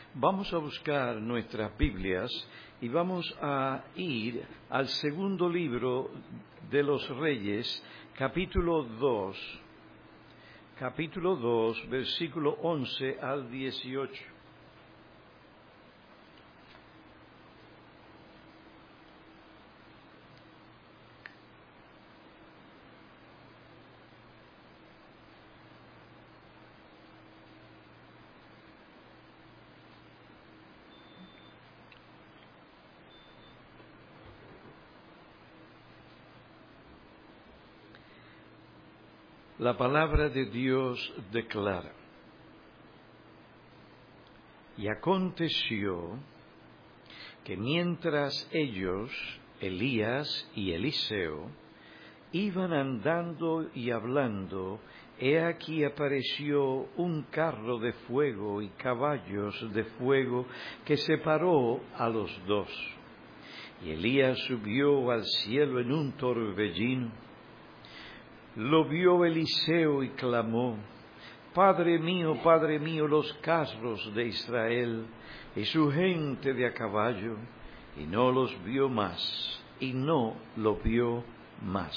Vamos a buscar nuestras Biblias y vamos a ir al segundo libro de los Reyes, capítulo 2, versículo 11 al 18. La palabra de Dios declara: y aconteció que mientras ellos, Elías y Eliseo, iban andando y hablando, he aquí apareció un carro de fuego y caballos de fuego que separó a los dos. Y Elías subió al cielo en un torbellino. Lo vio Eliseo y clamó: Padre mío, los carros de Israel y su gente de a caballo. Y no los vio más, y no lo vio más.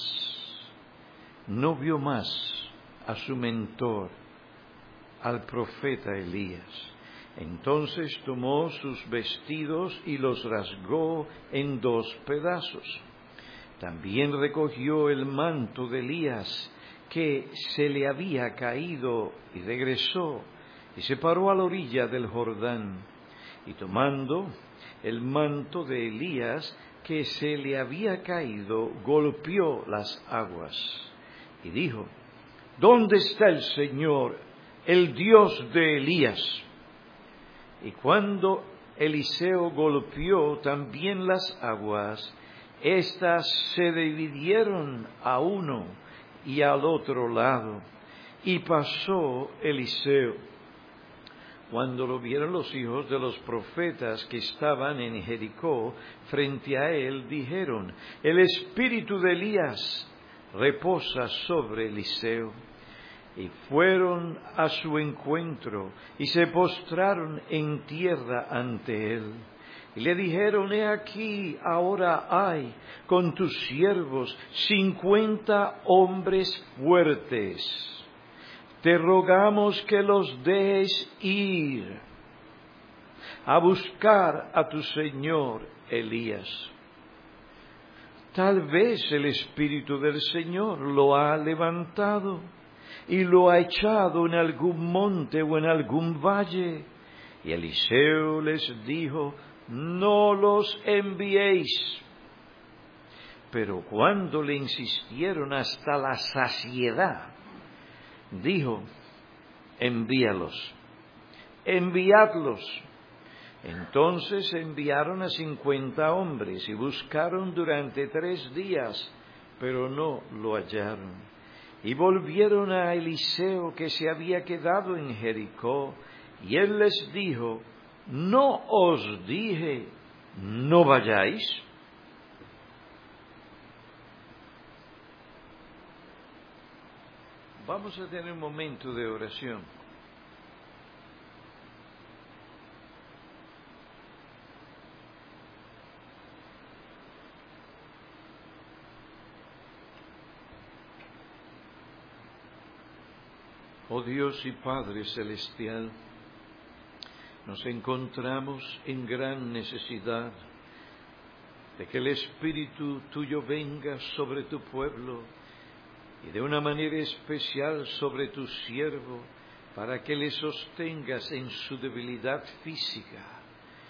No vio más a su mentor, al profeta Elías. Entonces tomó sus vestidos y los rasgó en 2 pedazos. También recogió el manto de Elías, que se le había caído, y regresó, y se paró a la orilla del Jordán. Y tomando el manto de Elías, que se le había caído, golpeó las aguas. Y dijo: ¿Dónde está el Señor, el Dios de Elías? Y cuando Eliseo golpeó también las aguas, estas se dividieron a uno y al otro lado, y pasó Eliseo. Cuando lo vieron los hijos de los profetas que estaban en Jericó frente a él, dijeron: el espíritu de Elías reposa sobre Eliseo. Y fueron a su encuentro y se postraron en tierra ante él. Y le dijeron: he aquí, ahora hay con tus siervos 50 hombres fuertes. Te rogamos que los dejes ir a buscar a tu señor Elías. Tal vez el Espíritu del Señor lo ha levantado y lo ha echado en algún monte o en algún valle. Y Eliseo les dijo: no los enviéis. Pero cuando le insistieron hasta la saciedad, dijo: envíalos, enviadlos. Entonces enviaron a 50 hombres y buscaron durante 3 días, pero no lo hallaron. Y volvieron a Eliseo, que se había quedado en Jericó, y él les dijo: ¿no os dije, no vayáis? Vamos a tener un momento de oración. Oh Dios y Padre Celestial, nos encontramos en gran necesidad de que el Espíritu Tuyo venga sobre tu pueblo y de una manera especial sobre tu siervo, para que le sostengas en su debilidad física.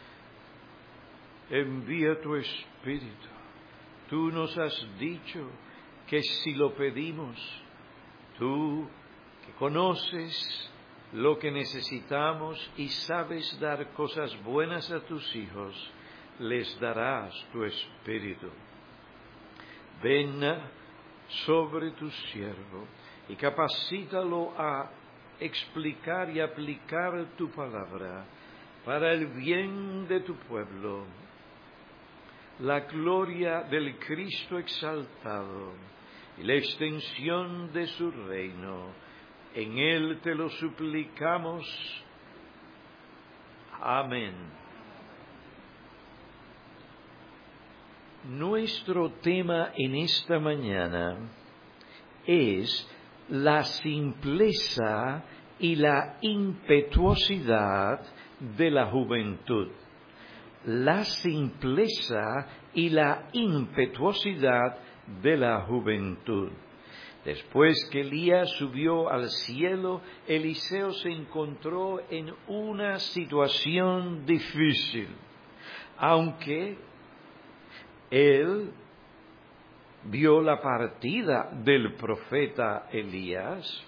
Envía tu Espíritu. Tú nos has dicho que si lo pedimos, tú, que conoces lo que necesitamos y sabes dar cosas buenas a tus hijos, les darás tu Espíritu. Ven sobre tu siervo y capacítalo a explicar y aplicar tu palabra para el bien de tu pueblo, la gloria del Cristo exaltado y la extensión de su reino. En Él te lo suplicamos, Amén. Nuestro tema en esta mañana es la simpleza y la impetuosidad de la juventud. La simpleza y la impetuosidad de la juventud. Después que Elías subió al cielo, Eliseo se encontró en una situación difícil. Aunque él vio la partida del profeta Elías,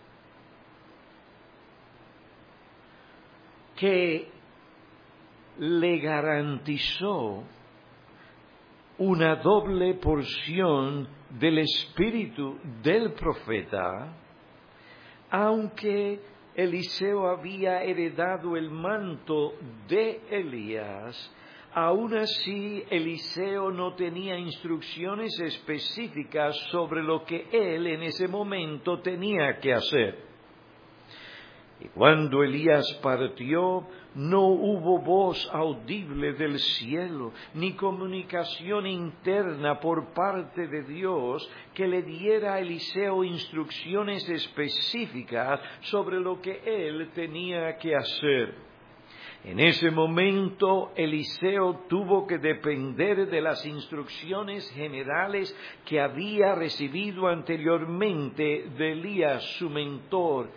que le garantizó una doble porción del espíritu del profeta, aunque Eliseo había heredado el manto de Elías, aún así Eliseo no tenía instrucciones específicas sobre lo que él en ese momento tenía que hacer. Y cuando Elías partió, no hubo voz audible del cielo, ni comunicación interna por parte de Dios que le diera a Eliseo instrucciones específicas sobre lo que él tenía que hacer. En ese momento, Eliseo tuvo que depender de las instrucciones generales que había recibido anteriormente de Elías, su mentor.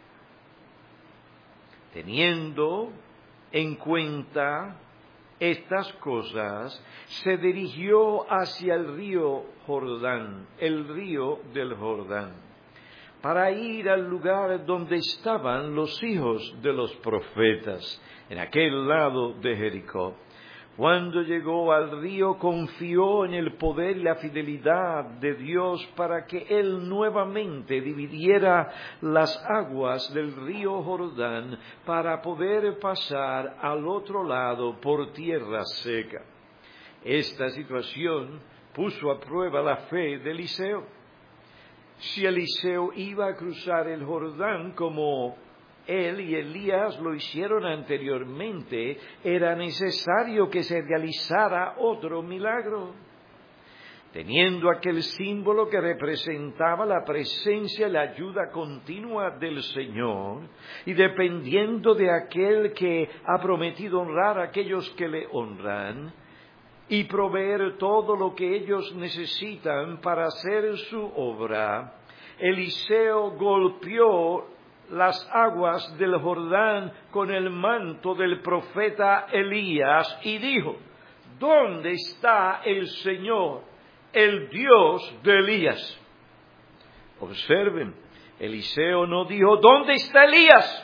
Teniendo en cuenta estas cosas, se dirigió hacia el río Jordán, el río del Jordán, para ir al lugar donde estaban los hijos de los profetas, en aquel lado de Jericó. Cuando llegó al río, confió en el poder y la fidelidad de Dios para que Él nuevamente dividiera las aguas del río Jordán para poder pasar al otro lado por tierra seca. Esta situación puso a prueba la fe de Eliseo. Si Eliseo iba a cruzar el Jordán como él y Elías lo hicieron anteriormente, era necesario que se realizara otro milagro. Teniendo aquel símbolo que representaba la presencia y la ayuda continua del Señor, y dependiendo de aquel que ha prometido honrar a aquellos que le honran, y proveer todo lo que ellos necesitan para hacer su obra, Eliseo golpeó las aguas del Jordán con el manto del profeta Elías y dijo: ¿dónde está el Señor, el Dios de Elías? Observen, Eliseo no dijo ¿dónde está Elías?,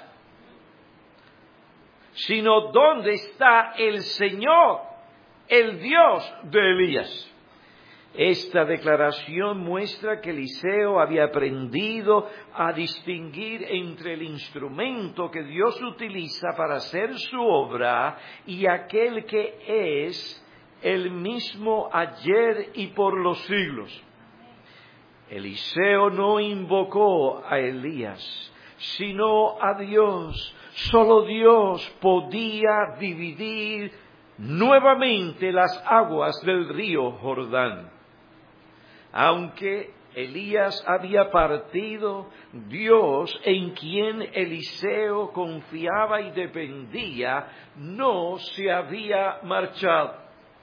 sino ¿dónde está el Señor, el Dios de Elías? Esta declaración muestra que Eliseo había aprendido a distinguir entre el instrumento que Dios utiliza para hacer su obra y aquel que es el mismo ayer y por los siglos. Eliseo no invocó a Elías, sino a Dios. Solo Dios podía dividir nuevamente las aguas del río Jordán. Aunque Elías había partido, Dios, en quien Eliseo confiaba y dependía, no se había marchado.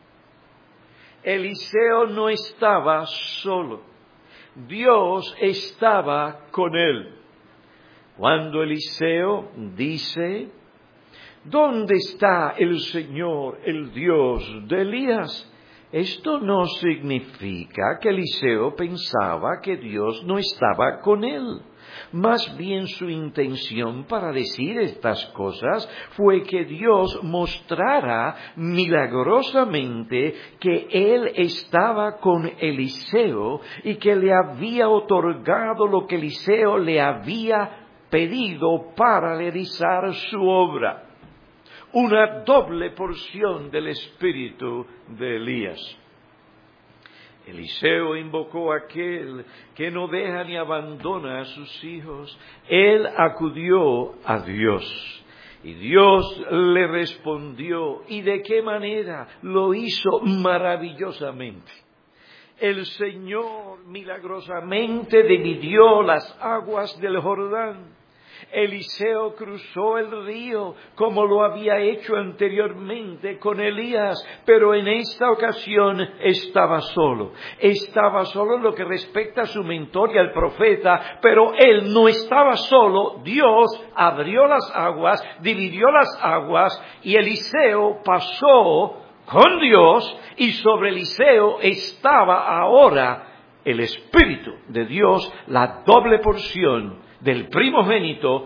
Eliseo no estaba solo. Dios estaba con él. Cuando Eliseo dice: ¿dónde está el Señor, el Dios de Elías?, esto no significa que Eliseo pensaba que Dios no estaba con él. Más bien su intención para decir estas cosas fue que Dios mostrara milagrosamente que Él estaba con Eliseo y que le había otorgado lo que Eliseo le había pedido para realizar su obra. Una doble porción del espíritu de Elías. Eliseo invocó a aquel que no deja ni abandona a sus hijos. Él acudió a Dios. Y Dios le respondió, ¿y de qué manera? Lo hizo maravillosamente. El Señor milagrosamente dividió las aguas del Jordán. Eliseo cruzó el río como lo había hecho anteriormente con Elías, pero en esta ocasión estaba solo. Estaba solo en lo que respecta a su mentor y al profeta, pero él no estaba solo. Dios abrió las aguas, dividió las aguas y Eliseo pasó con Dios y sobre Eliseo estaba ahora el Espíritu de Dios, la doble porción del primogénito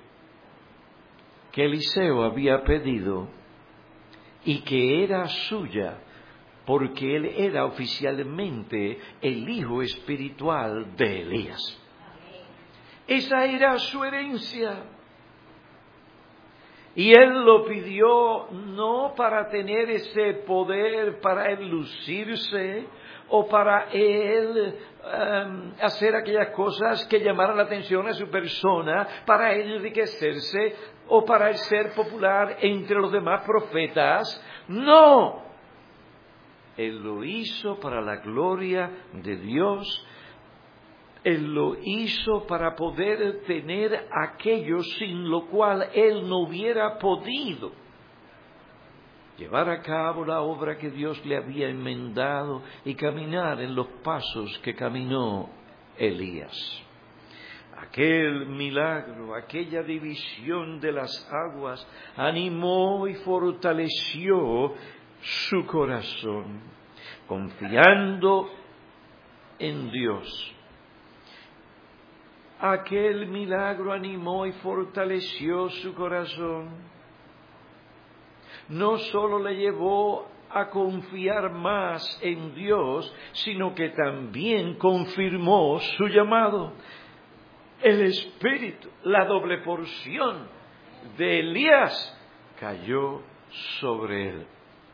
que Eliseo había pedido y que era suya, porque él era oficialmente el hijo espiritual de Elías. Esa era su herencia. Y él lo pidió no para tener ese poder, para él lucirse, o para él hacer aquellas cosas que llamaran la atención a su persona, para él enriquecerse, o para él ser popular entre los demás profetas. No. Él lo hizo para la gloria de Dios. Él lo hizo para poder tener aquello sin lo cual él no hubiera podido llevar a cabo la obra que Dios le había enmendado y caminar en los pasos que caminó Elías. Aquel milagro, aquella división de las aguas, animó y fortaleció su corazón, confiando en Dios. Aquel milagro animó y fortaleció su corazón. No solo le llevó a confiar más en Dios, sino que también confirmó su llamado. El Espíritu, la doble porción de Elías, cayó sobre él.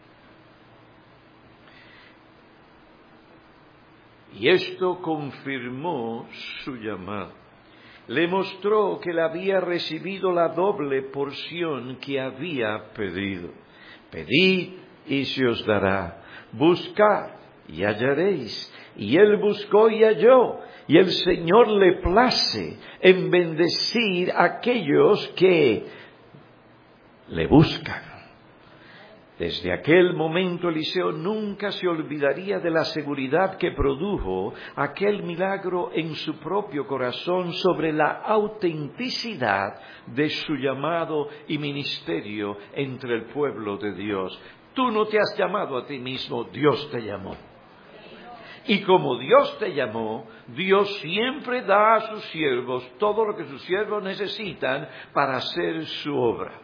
Y esto confirmó su llamado. Le mostró que él había recibido la doble porción que había pedido. Pedid y se os dará. Buscad y hallaréis. Y él buscó y halló. Y el Señor le place en bendecir a aquellos que le buscan. Desde aquel momento Eliseo nunca se olvidaría de la seguridad que produjo aquel milagro en su propio corazón sobre la autenticidad de su llamado y ministerio entre el pueblo de Dios. Tú no te has llamado a ti mismo, Dios te llamó. Y como Dios te llamó, Dios siempre da a sus siervos todo lo que sus siervos necesitan para hacer su obra.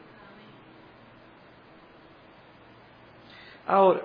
Ahora,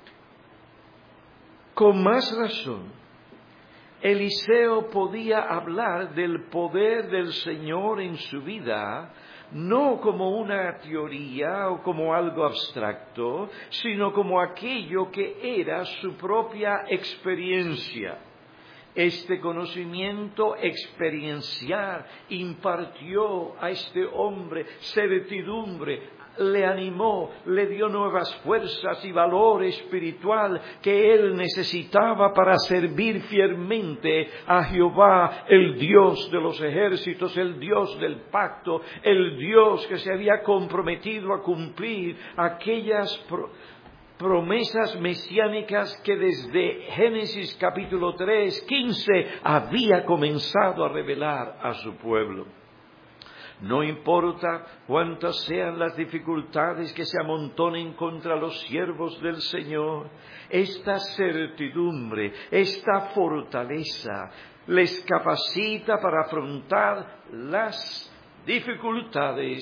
con más razón, Eliseo podía hablar del poder del Señor en su vida, no como una teoría o como algo abstracto, sino como aquello que era su propia experiencia. Este conocimiento experiencial impartió a este hombre certidumbre, le animó, le dio nuevas fuerzas y valor espiritual que él necesitaba para servir fielmente a Jehová, el Dios de los ejércitos, el Dios del pacto, el Dios que se había comprometido a cumplir aquellas promesas mesiánicas que desde Génesis capítulo 3:15 había comenzado a revelar a su pueblo. No importa cuántas sean las dificultades que se amontonen contra los siervos del Señor, esta certidumbre, esta fortaleza les capacita para afrontar las dificultades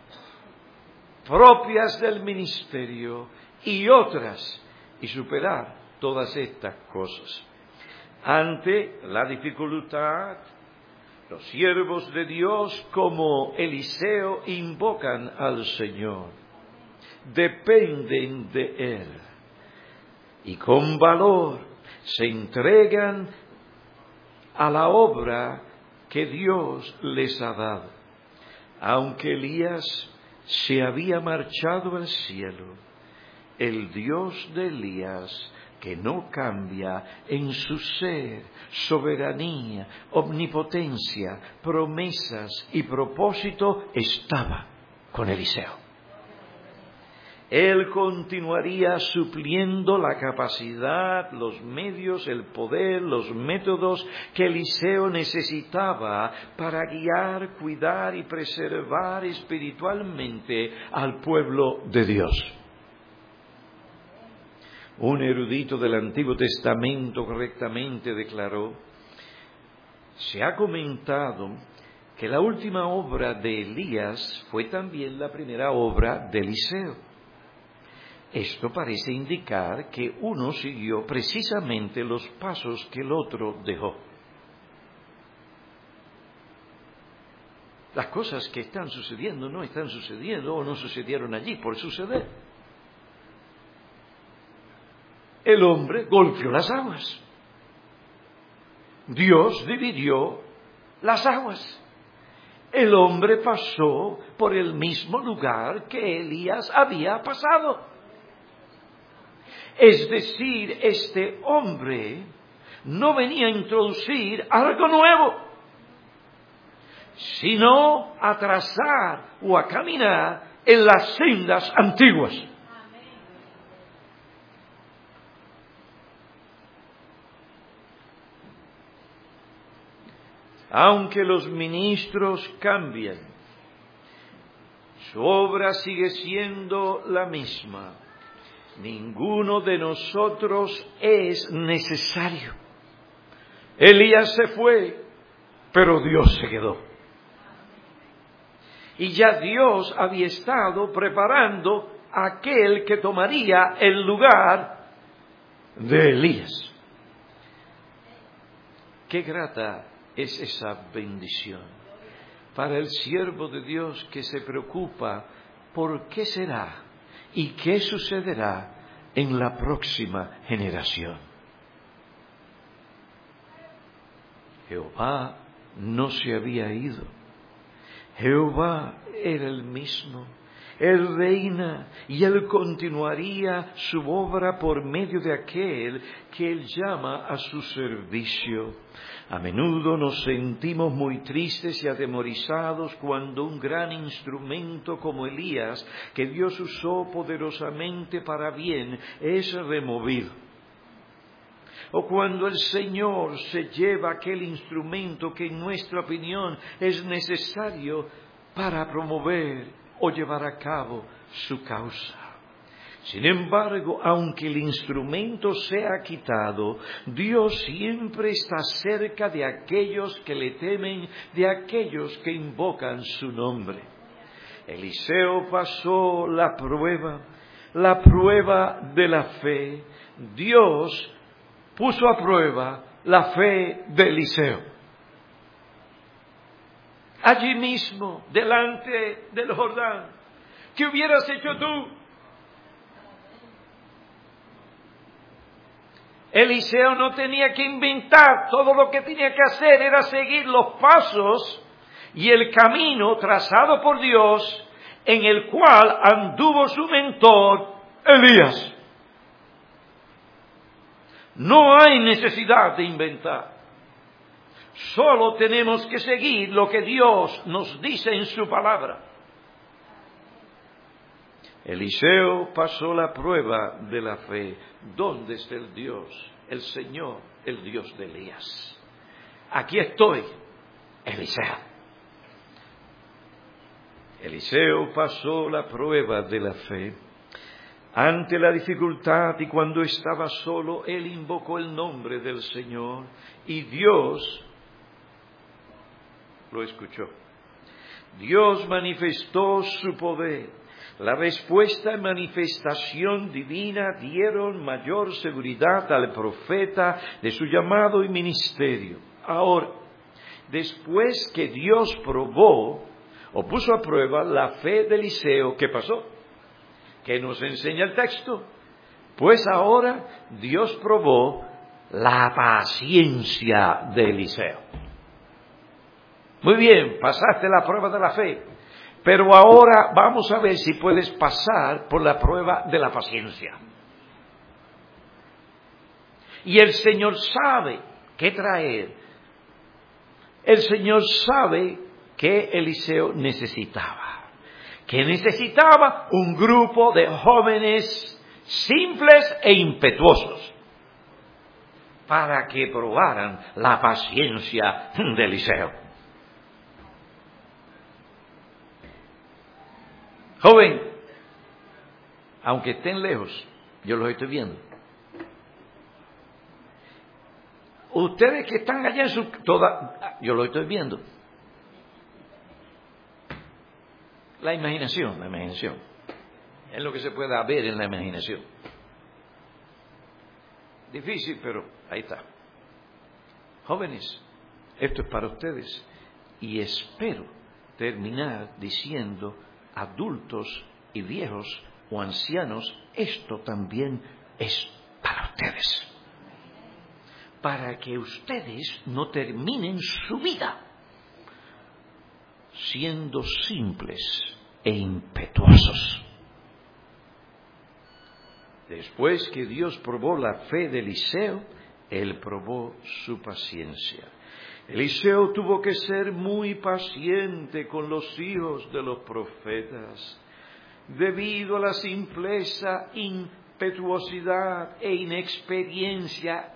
propias del ministerio y otras, y superar todas estas cosas. Ante la dificultad, los siervos de Dios como Eliseo invocan al Señor, dependen de Él y con valor se entregan a la obra que Dios les ha dado. Aunque Elías se había marchado al cielo. El Dios de Elías, que no cambia en su ser, soberanía, omnipotencia, promesas y propósito, estaba con Eliseo. Él continuaría supliendo la capacidad, los medios, el poder, los métodos que Eliseo necesitaba para guiar, cuidar y preservar espiritualmente al pueblo de Dios. Un erudito del Antiguo Testamento correctamente declaró: se ha comentado que la última obra de Elías fue también la primera obra de Eliseo. Esto parece indicar que uno siguió precisamente los pasos que el otro dejó. Las cosas que están sucediendo no están sucediendo o no sucedieron allí por suceder. El hombre golpeó las aguas. Dios dividió las aguas. El hombre pasó por el mismo lugar que Elías había pasado. Es decir, este hombre no venía a introducir algo nuevo, sino a trazar o a caminar en las sendas antiguas. Aunque los ministros cambian, su obra sigue siendo la misma. Ninguno de nosotros es necesario. Elías se fue, pero Dios se quedó. Y ya Dios había estado preparando a aquel que tomaría el lugar de Elías. Qué grata es esa bendición para el siervo de Dios que se preocupa por qué será y qué sucederá en la próxima generación. Jehová no se había ido. Jehová era el mismo. Él reina y Él continuaría su obra por medio de aquel que Él llama a su servicio. A menudo nos sentimos muy tristes y atemorizados cuando un gran instrumento como Elías, que Dios usó poderosamente para bien, es removido. O cuando el Señor se lleva aquel instrumento que en nuestra opinión es necesario para promover o llevar a cabo su causa. Sin embargo, aunque el instrumento sea quitado, Dios siempre está cerca de aquellos que le temen, de aquellos que invocan su nombre. Eliseo pasó la prueba de la fe. Dios puso a prueba la fe de Eliseo. Allí mismo, delante del Jordán. ¿Qué hubieras hecho tú? Eliseo no tenía que inventar, todo lo que tenía que hacer era seguir los pasos y el camino trazado por Dios en el cual anduvo su mentor Elías. No hay necesidad de inventar. Solo tenemos que seguir lo que Dios nos dice en su palabra. Eliseo pasó la prueba de la fe. ¿Dónde está el Dios? El Señor, el Dios de Elías. Aquí estoy, Eliseo. Eliseo pasó la prueba de la fe. Ante la dificultad y cuando estaba solo, él invocó el nombre del Señor y Dios lo escuchó. Dios manifestó su poder. La respuesta y manifestación divina dieron mayor seguridad al profeta de su llamado y ministerio. Ahora, después que Dios probó o puso a prueba la fe de Eliseo, ¿qué pasó? ¿Qué nos enseña el texto? Pues ahora Dios probó la paciencia de Eliseo. Muy bien, pasaste la prueba de la fe. Pero ahora vamos a ver si puedes pasar por la prueba de la paciencia. Y el Señor sabe qué traer. El Señor sabe que Eliseo necesitaba. Que necesitaba un grupo de jóvenes simples e impetuosos para que probaran la paciencia de Eliseo. Joven, aunque estén lejos, yo los estoy viendo. Ustedes que están allá en su... yo lo estoy viendo. La imaginación. Es lo que se puede ver en la imaginación. Difícil, pero ahí está. Jóvenes, esto es para ustedes. Y espero terminar diciendo, adultos y viejos o ancianos, esto también es para ustedes. Para que ustedes no terminen su vida siendo simples e impetuosos. Después que Dios probó la fe de Eliseo, Él probó su paciencia. Eliseo tuvo que ser muy paciente con los hijos de los profetas, debido a la simpleza, impetuosidad e inexperiencia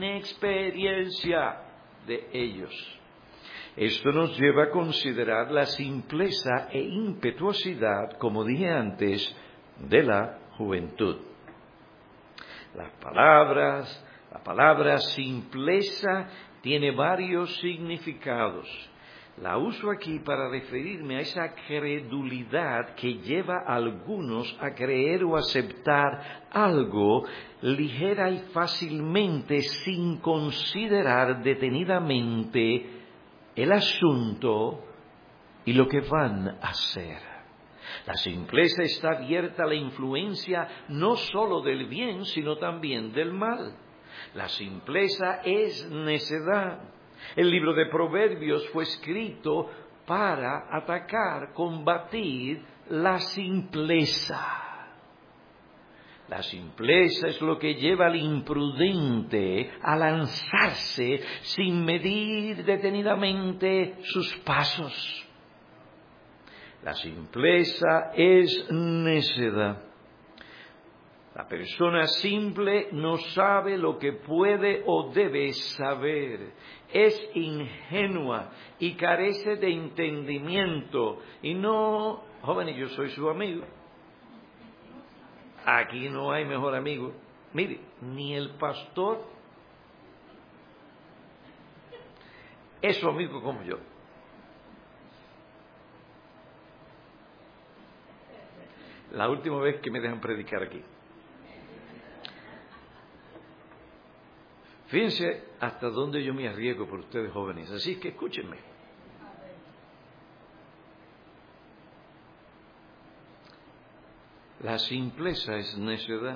de ellos. Esto nos lleva a considerar la simpleza e impetuosidad, como dije antes, de la juventud. La palabra simpleza tiene varios significados. La uso aquí para referirme a esa credulidad que lleva a algunos a creer o aceptar algo ligera y fácilmente sin considerar detenidamente el asunto y lo que van a hacer. La simpleza está abierta a la influencia no solo del bien, sino también del mal. La simpleza es necedad. El libro de Proverbios fue escrito para atacar, combatir la simpleza. La simpleza es lo que lleva al imprudente a lanzarse sin medir detenidamente sus pasos. La simpleza es necedad. La persona simple no sabe lo que puede o debe saber. Es ingenua y carece de entendimiento. Y no, jóvenes, yo soy su amigo. Aquí no hay mejor amigo. Mire, ni el pastor es su amigo como yo. La última vez que me dejan predicar aquí. Fíjense hasta dónde yo me arriesgo por ustedes jóvenes, así que escúchenme. La simpleza es necedad.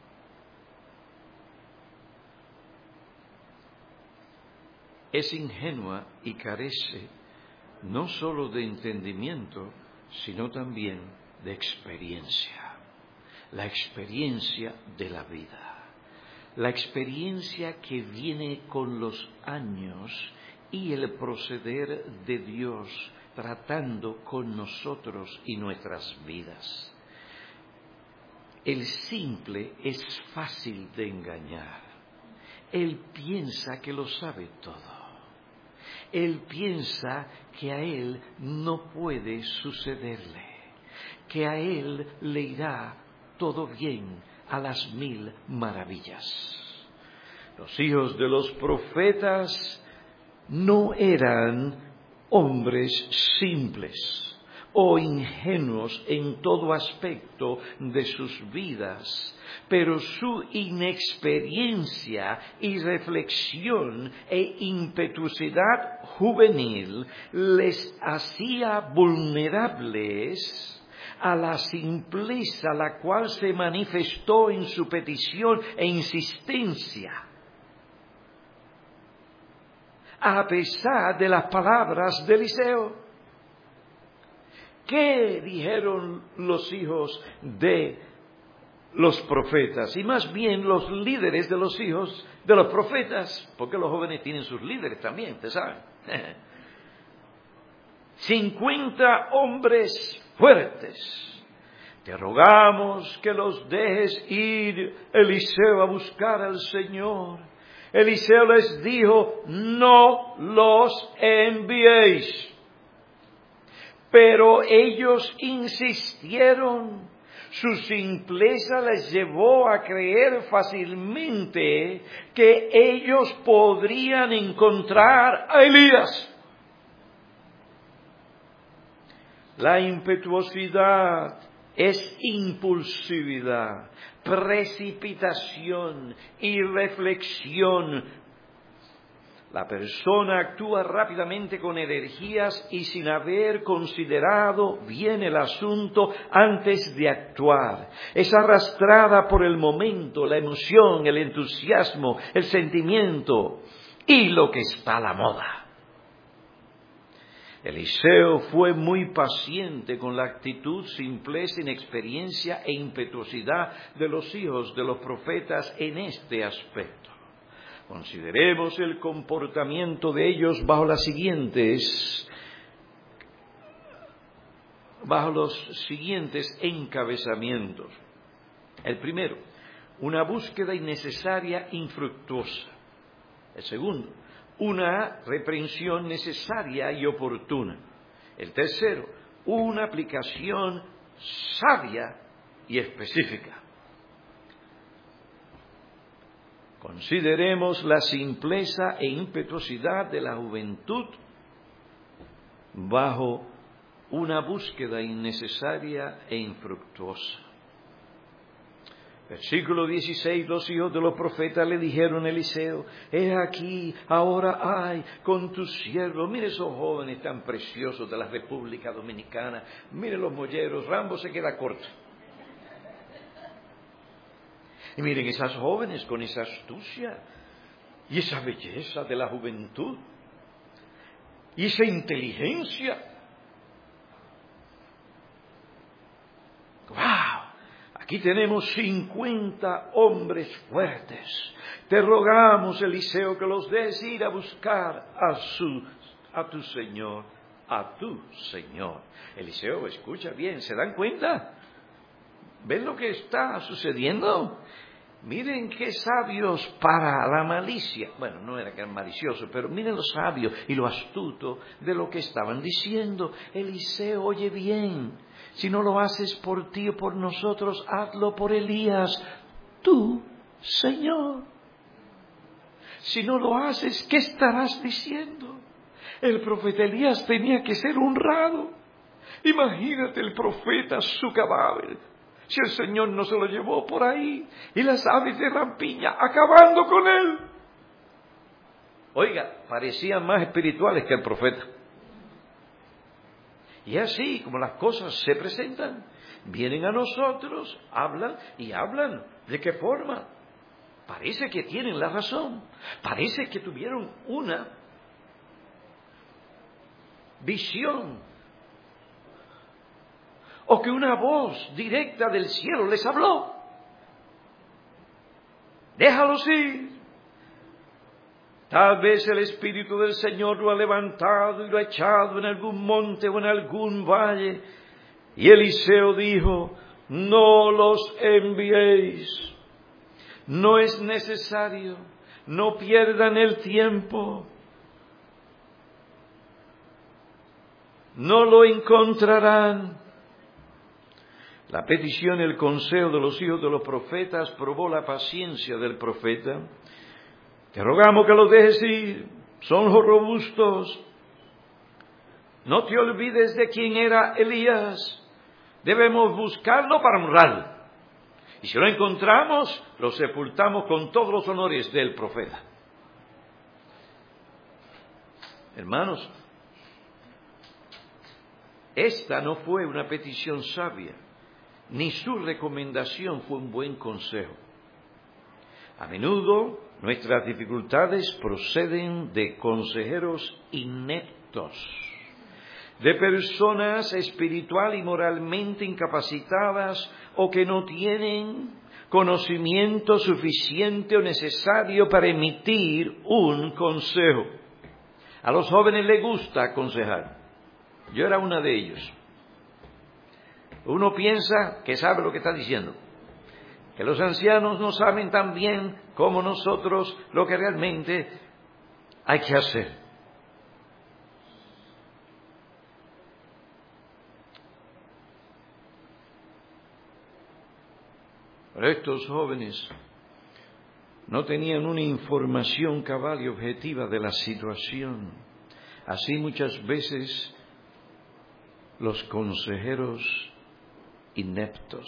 Es ingenua y carece no solo de entendimiento, sino también de experiencia. La experiencia de la vida. La experiencia que viene con los años y el proceder de Dios tratando con nosotros y nuestras vidas. El simple es fácil de engañar. Él piensa que lo sabe todo. Él piensa que a él no puede sucederle, que a él le irá todo bien a las 1000 maravillas. Los hijos de los profetas no eran hombres simples o ingenuos en todo aspecto de sus vidas, pero su inexperiencia y reflexión e impetuosidad juvenil les hacía vulnerables a la simpleza la cual se manifestó en su petición e insistencia, a pesar de las palabras de Eliseo. ¿qué dijeron los hijos de los profetas? Y más bien los líderes de los hijos de los profetas, porque los jóvenes tienen sus líderes también, ustedes saben. 50 hombres fuertes. Te rogamos que los dejes ir, Eliseo, a buscar al Señor. Eliseo les dijo, no los enviéis. Pero ellos insistieron. Su simpleza les llevó a creer fácilmente que ellos podrían encontrar a Elías. La impetuosidad es impulsividad, precipitación, irreflexión. La persona actúa rápidamente con energías y sin haber considerado bien el asunto antes de actuar. Es arrastrada por el momento, la emoción, el entusiasmo, el sentimiento y lo que está a la moda. Eliseo fue muy paciente con la actitud, simpleza, inexperiencia e impetuosidad de los hijos de los profetas en este aspecto. Consideremos el comportamiento de ellos bajo los siguientes encabezamientos. El primero, una búsqueda innecesaria, infructuosa. El segundo, una reprensión necesaria y oportuna. El tercero, una aplicación sabia y específica. Consideremos la simpleza e impetuosidad de la juventud bajo una búsqueda innecesaria e infructuosa. Versículo 16, los hijos de los profetas le dijeron a Eliseo, he aquí, ahora hay con tu siervo. Mire esos jóvenes tan preciosos de la República Dominicana, mire los molleros, Rambo se queda corto. Y miren esas jóvenes con esa astucia y esa belleza de la juventud y esa inteligencia. ¡Wow! Aquí tenemos 50 hombres fuertes. Te rogamos, Eliseo, que los des ir a buscar a tu Señor, a tu Señor. Eliseo, escucha bien, ¿se dan cuenta? ¿Ven lo que está sucediendo? Miren qué sabios para la malicia. Bueno, no era que eran maliciosos, pero miren lo sabio y lo astuto de lo que estaban diciendo. Eliseo, oye bien. Si no lo haces por ti o por nosotros, hazlo por Elías, tú, Señor. Si no lo haces, ¿qué estarás diciendo? El profeta Elías tenía que ser honrado. Imagínate el profeta, su cadáver, si el Señor no se lo llevó por ahí, y las aves de rampiña acabando con él. Oiga, parecían más espirituales que el profeta. Y así como las cosas se presentan, vienen a nosotros, hablan y hablan. ¿De qué forma? Parece que tienen la razón. Parece que tuvieron una visión. O que una voz directa del cielo les habló. Déjalos ir. Tal vez el Espíritu del Señor lo ha levantado y lo ha echado en algún monte o en algún valle. Y Eliseo dijo, no los enviéis. No es necesario. No pierdan el tiempo. No lo encontrarán. La petición y el consejo de los hijos de los profetas probó la paciencia del profeta. Te rogamos que los dejes ir, son robustos. No te olvides de quién era Elías. Debemos buscarlo para honrarlo. Y si lo encontramos, lo sepultamos con todos los honores del profeta. Hermanos, esta no fue una petición sabia, ni su recomendación fue un buen consejo. A menudo nuestras dificultades proceden de consejeros ineptos. de personas espiritual y moralmente incapacitadas o que no tienen conocimiento suficiente o necesario para emitir un consejo. A los jóvenes les gusta aconsejar. Yo era una de ellos. Uno piensa que sabe lo que está diciendo, que los ancianos no saben tan bien como nosotros lo que realmente hay que hacer. Pero estos jóvenes no tenían una información cabal y objetiva de la situación. Así muchas veces los consejeros ineptos,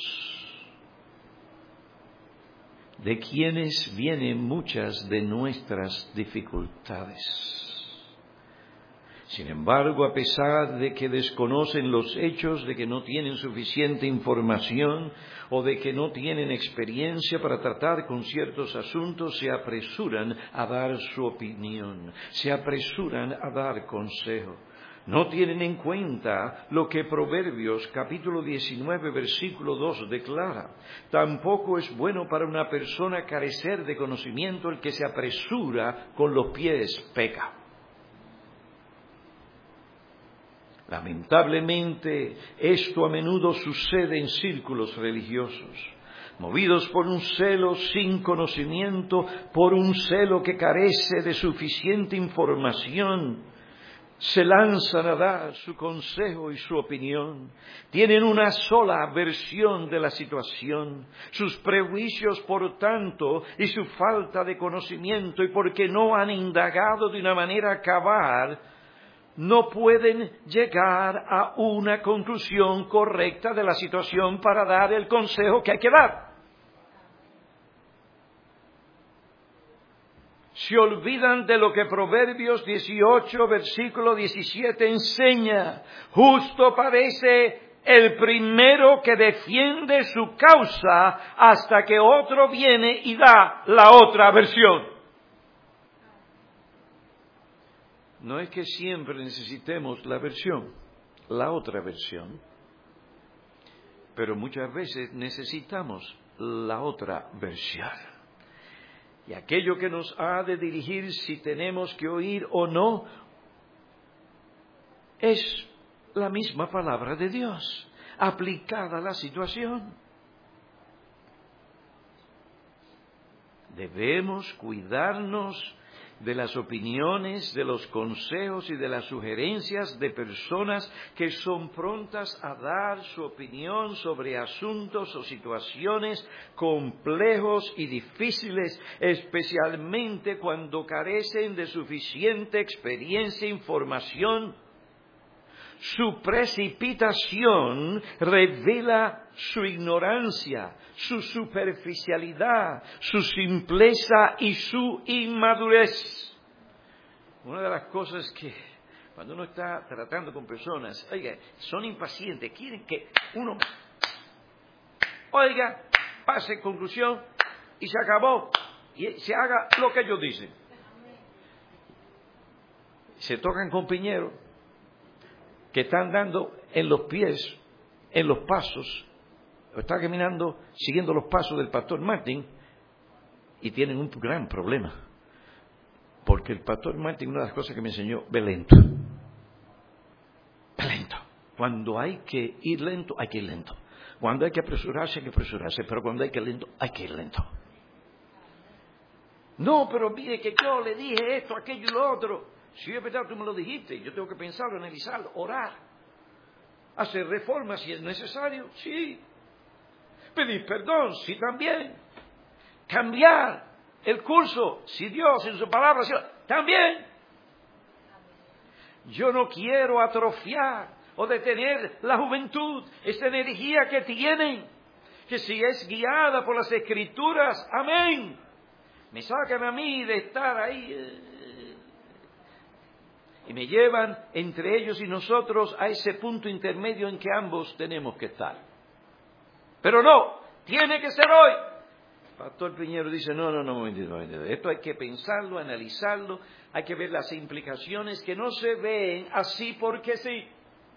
de quienes vienen muchas de nuestras dificultades. Sin embargo, a pesar de que desconocen los hechos, de que no tienen suficiente información o de que no tienen experiencia para tratar con ciertos asuntos, se apresuran a dar su opinión, se apresuran a dar consejo. No tienen en cuenta lo que Proverbios capítulo 19 versículo 2 declara. Tampoco es bueno para una persona carecer de conocimiento el que se apresura con los pies peca. Lamentablemente, esto a menudo sucede en círculos religiosos, movidos por un celo sin conocimiento, por un celo que carece de suficiente información. Se lanzan a dar su consejo y su opinión. Tienen una sola versión de la situación. Sus prejuicios, por tanto, y su falta de conocimiento, y porque no han indagado de una manera cabal, no pueden llegar a una conclusión correcta de la situación para dar el consejo que hay que dar. Se olvidan de lo que Proverbios 18, versículo 17 enseña. Justo parece el primero que defiende su causa hasta que otro viene y da la otra versión. No es que siempre necesitemos la otra versión, pero muchas veces necesitamos la otra versión. Y aquello que nos ha de dirigir si tenemos que oír o no, es la misma palabra de Dios, aplicada a la situación. Debemos cuidarnos de las opiniones, de los consejos y de las sugerencias de personas que son prontas a dar su opinión sobre asuntos o situaciones complejos y difíciles, especialmente cuando carecen de suficiente experiencia e información. Su precipitación revela su ignorancia, su superficialidad, su simpleza y su inmadurez. Una de las cosas que cuando uno está tratando con personas, oiga, son impacientes, quieren que uno, oiga, pase conclusión y se acabó, y se haga lo que ellos dicen. Se tocan con piñeros que están dando en los pies, en los pasos, o están caminando siguiendo los pasos del pastor Martin y tienen un gran problema. Porque el pastor Martin, una de las cosas que me enseñó, ve lento. Ve lento. Cuando hay que ir lento, hay que ir lento. Cuando hay que apresurarse, hay que apresurarse. Pero cuando hay que ir lento, hay que ir lento. No, pero mire que yo le dije esto, aquello y lo otro. Si es verdad, tú me lo dijiste, yo tengo que pensarlo, analizarlo, orar, hacer reformas si es necesario, sí. Pedir perdón, sí también. Cambiar el curso, si Dios en su palabra, sí, también. Yo no quiero atrofiar o detener la juventud, esa energía que tienen, que si es guiada por las Escrituras, amén. Me sacan a mí de estar ahí y me llevan entre ellos y nosotros a ese punto intermedio en que ambos tenemos que estar. Pero no, tiene que ser hoy. Pastor Piñero dice, no, momentito. Esto hay que pensarlo, analizarlo, hay que ver las implicaciones que no se ven así porque sí.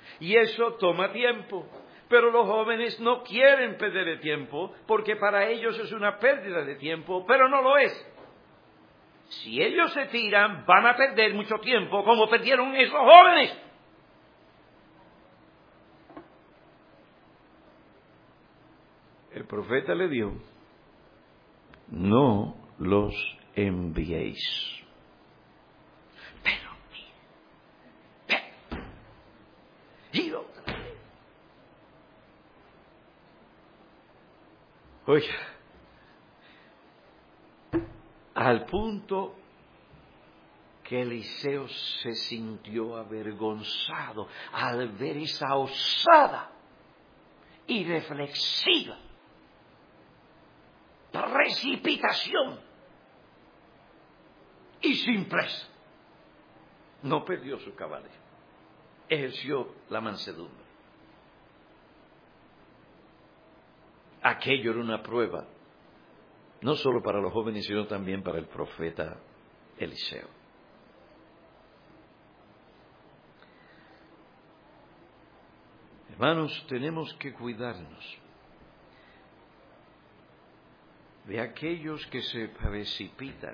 Y eso toma tiempo. Pero los jóvenes no quieren perder el tiempo, porque para ellos es una pérdida de tiempo, pero no lo es. Si ellos se tiran, van a perder mucho tiempo, como perdieron esos jóvenes. El profeta le dijo: no los enviéis. Pero, y otra vez. Oiga, al punto que Eliseo se sintió avergonzado al ver esa osada y reflexiva precipitación y simpleza. No perdió su caballo, ejerció la mansedumbre. Aquello era una prueba, no solo para los jóvenes, sino también para el profeta Eliseo. Hermanos, tenemos que cuidarnos de aquellos que se precipitan.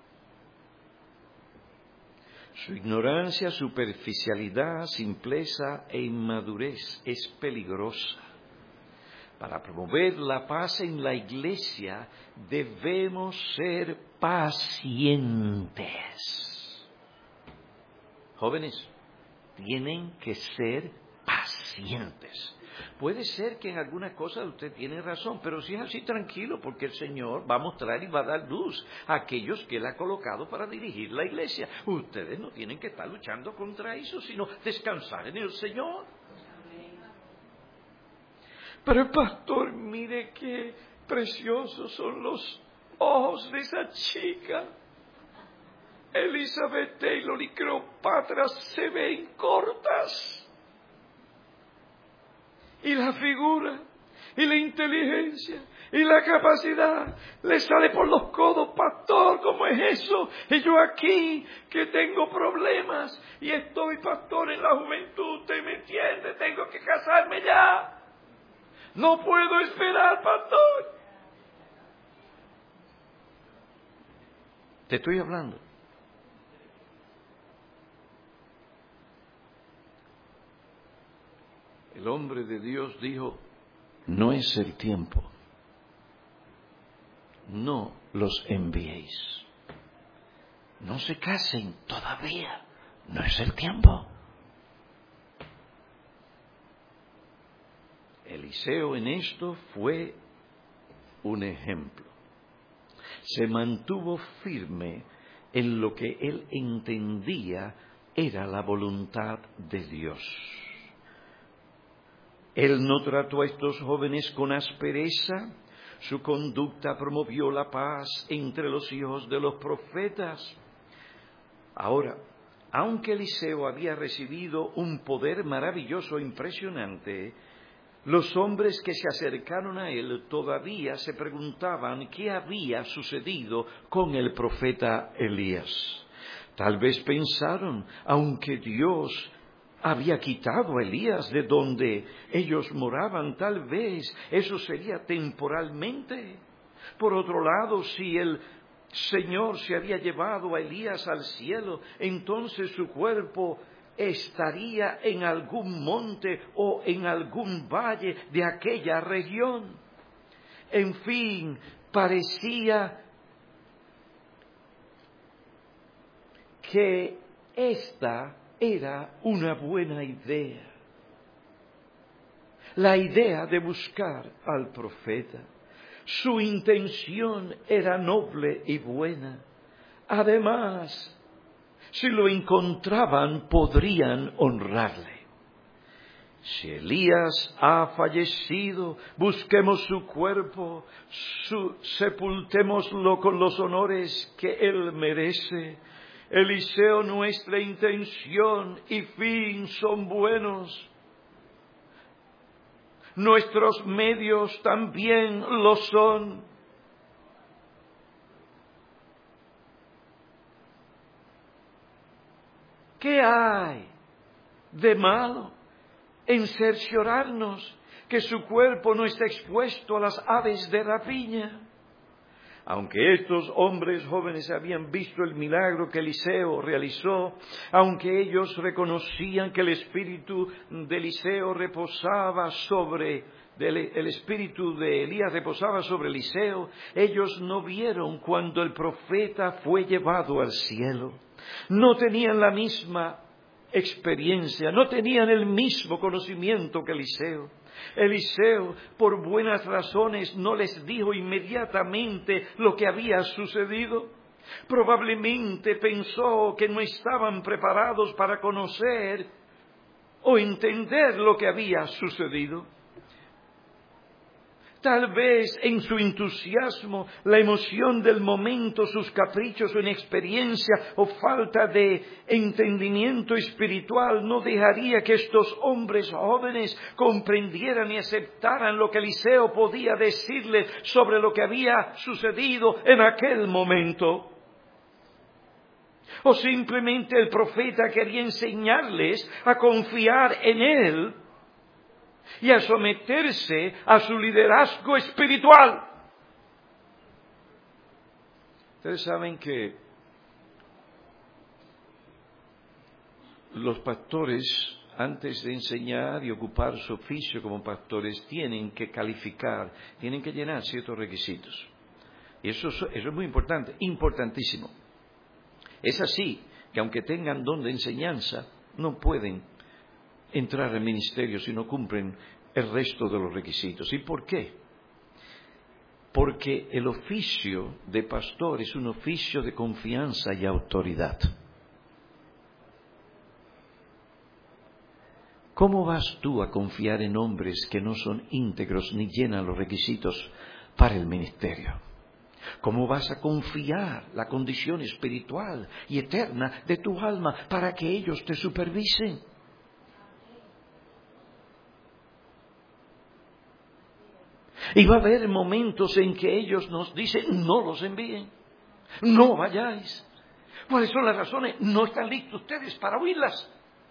Su ignorancia, superficialidad, simpleza e inmadurez es peligrosa. Para promover la paz en la iglesia debemos ser pacientes. Jóvenes, tienen que ser pacientes. Puede ser que en alguna cosa usted tiene razón, pero si es así, tranquilo, porque el Señor va a mostrar y va a dar luz a aquellos que Él ha colocado para dirigir la iglesia. Ustedes no tienen que estar luchando contra eso, sino descansar en el Señor. Pero pastor, mire qué preciosos son los ojos de esa chica. Elizabeth Taylor y Cleopatra se ven cortas. Y la figura, y la inteligencia, y la capacidad le sale por los codos. Pastor, ¿cómo es eso? Y yo aquí, que tengo problemas, y estoy, pastor, en la juventud, ¿usted me entiende? Tengo que casarme ya. No puedo esperar, pastor. Te estoy hablando. El hombre de Dios dijo: no es el tiempo. No los enviéis. No se casen todavía. No es el tiempo. Eliseo en esto fue un ejemplo. Se mantuvo firme en lo que él entendía era la voluntad de Dios. Él no trató a estos jóvenes con aspereza. Su conducta promovió la paz entre los hijos de los profetas. Ahora, aunque Eliseo había recibido un poder maravilloso e impresionante, los hombres que se acercaron a él todavía se preguntaban qué había sucedido con el profeta Elías. Tal vez pensaron, aunque Dios había quitado a Elías de donde ellos moraban, tal vez eso sería temporalmente. Por otro lado, si el Señor se había llevado a Elías al cielo, entonces su cuerpo estaría en algún monte o en algún valle de aquella región. En fin, parecía que esta era una buena idea. La idea de buscar al profeta. Su intención era noble y buena. Además, si lo encontraban, podrían honrarle. Si Elías ha fallecido, busquemos su cuerpo, sepultémoslo con los honores que él merece. Eliseo, nuestra intención y fin son buenos. Nuestros medios también lo son. ¿Qué hay de malo en cerciorarnos que su cuerpo no está expuesto a las aves de rapiña. Aunque estos hombres jóvenes habían visto el milagro que Eliseo realizó, aunque ellos reconocían que el espíritu de Eliseo reposaba sobre, el espíritu de Elías reposaba sobre Eliseo, ellos no vieron cuando el profeta fue llevado al cielo. No tenían la misma experiencia, no tenían el mismo conocimiento que Eliseo. Eliseo, por buenas razones, no les dijo inmediatamente lo que había sucedido. Probablemente pensó que no estaban preparados para conocer o entender lo que había sucedido. Tal vez en su entusiasmo, la emoción del momento, sus caprichos, su inexperiencia o falta de entendimiento espiritual no dejaría que estos hombres jóvenes comprendieran y aceptaran lo que Eliseo podía decirles sobre lo que había sucedido en aquel momento. O simplemente el profeta quería enseñarles a confiar en él y a someterse a su liderazgo espiritual. Ustedes saben que los pastores, antes de enseñar y ocupar su oficio como pastores, tienen que calificar, tienen que llenar ciertos requisitos. Y eso es muy importante, importantísimo. Es así que aunque tengan don de enseñanza, no pueden entrar al ministerio si no cumplen el resto de los requisitos. ¿Y por qué? Porque el oficio de pastor es un oficio de confianza y autoridad. ¿Cómo vas tú a confiar en hombres que no son íntegros ni llenan los requisitos para el ministerio? ¿Cómo vas a confiar la condición espiritual y eterna de tu alma para que ellos te supervisen? Y va a haber momentos en que ellos nos dicen, no los envíen, no vayáis. ¿Cuáles son las razones? No están listos ustedes para oírlas.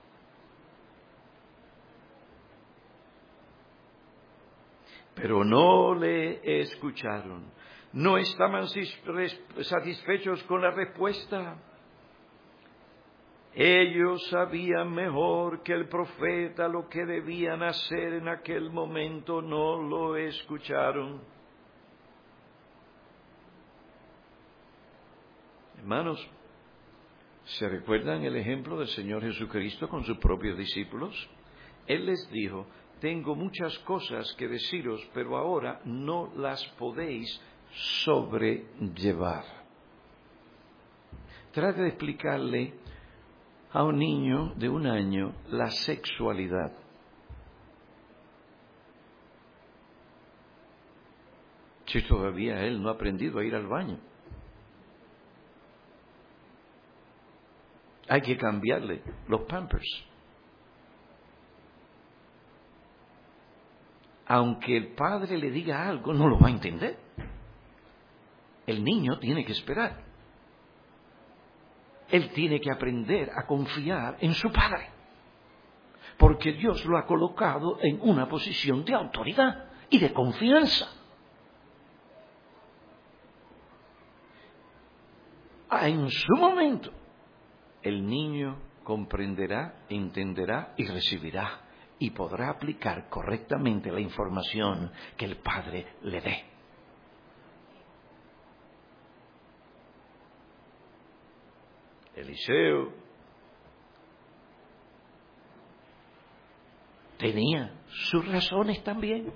Pero no le escucharon. No estaban satisfechos con la respuesta. Ellos sabían mejor que el profeta lo que debían hacer en aquel momento, no lo escucharon. Hermanos, ¿se recuerdan el ejemplo del Señor Jesucristo con sus propios discípulos? Él les dijo, tengo muchas cosas que deciros, pero ahora no las podéis sobrellevar. Trate de explicarle a un niño de 1 año la sexualidad. Si todavía él no ha aprendido a ir al baño. Hay que cambiarle los pampers. Aunque el padre le diga algo, no lo va a entender. El niño tiene que esperar. Él tiene que aprender a confiar en su padre, porque Dios lo ha colocado en una posición de autoridad y de confianza. En su momento, el niño comprenderá, entenderá y recibirá, y podrá aplicar correctamente la información que el padre le dé. Eliseo tenía sus razones también.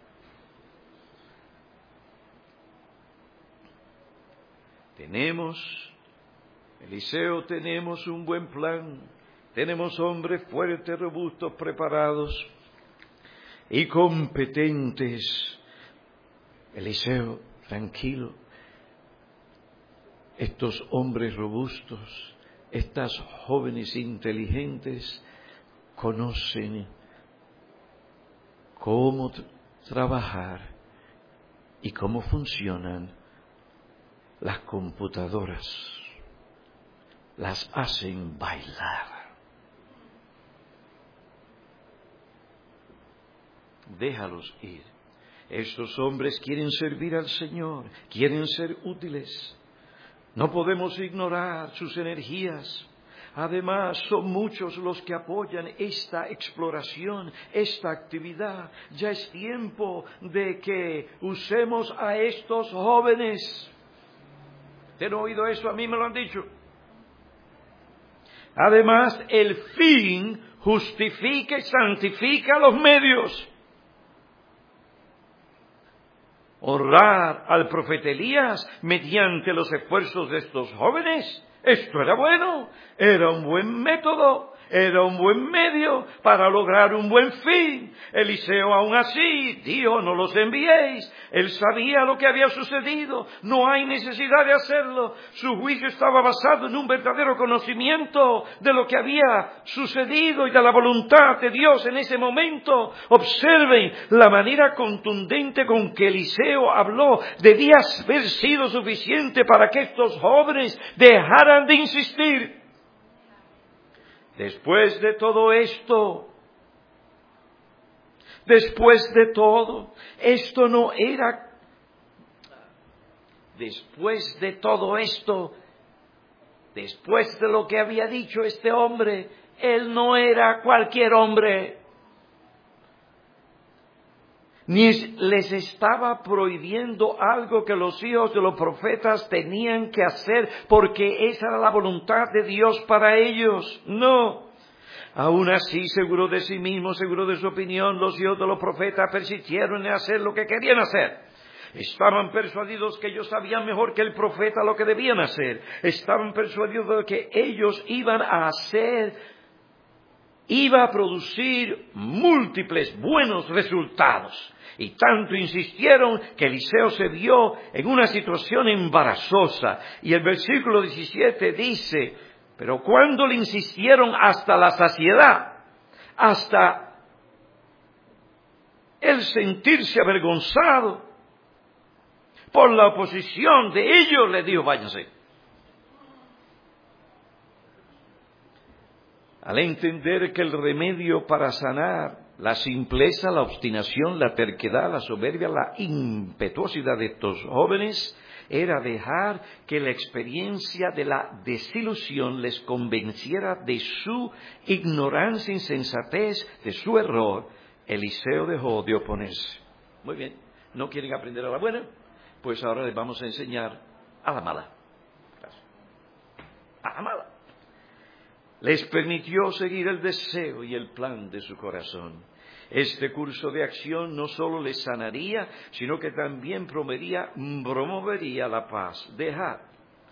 Eliseo, tenemos un buen plan, tenemos hombres fuertes, robustos, preparados y competentes. Eliseo, tranquilo. Estos hombres robustos, estas jóvenes inteligentes, conocen cómo trabajar y cómo funcionan las computadoras. Las hacen bailar. déjalos ir. Estos hombres quieren servir al Señor, quieren ser útiles. No podemos ignorar sus energías. Además, son muchos los que apoyan esta exploración, esta actividad. Ya es tiempo de que usemos a estos jóvenes. ¿Te han oído eso? A mí me lo han dicho. Además, el fin justifica y santifica los medios. Honrar al profeta Elías mediante los esfuerzos de estos jóvenes, esto era bueno, era un buen método, era un buen medio para lograr un buen fin. Eliseo aún así dijo, no los enviéis. Él sabía lo que había sucedido, no hay necesidad de hacerlo. Su juicio estaba basado en un verdadero conocimiento de lo que había sucedido y de la voluntad de Dios en ese momento. Observen la manera contundente con que Eliseo habló. Debía haber sido suficiente para que estos jóvenes dejaran de insistir. Después de todo esto, después de todo esto, después de lo que había dicho este hombre, él no era cualquier hombre. Ni les estaba prohibiendo algo que los hijos de los profetas tenían que hacer porque esa era la voluntad de Dios para ellos. No. Aún así, seguro de sí mismo, seguro de su opinión, los hijos de los profetas persistieron en hacer lo que querían hacer. Estaban persuadidos que ellos sabían mejor que el profeta lo que debían hacer. Estaban persuadidos de que ellos iban a hacer, iba a producir múltiples buenos resultados. Y tanto insistieron que Eliseo se vio en una situación embarazosa. Y el versículo 17 dice, pero cuando le insistieron hasta la saciedad, hasta el sentirse avergonzado por la oposición de ellos, le dijo, váyanse. Al entender que el remedio para sanar la simpleza, la obstinación, la terquedad, la soberbia, la impetuosidad de estos jóvenes era dejar que la experiencia de la desilusión les convenciera de su ignorancia, insensatez, de su error, Eliseo dejó de oponerse. Muy bien, ¿no quieren aprender a la buena? Pues ahora les vamos a enseñar a la mala. A la mala. Les permitió seguir el deseo y el plan de su corazón. Este curso de acción no solo les sanaría, sino que también promovería la paz. Dejar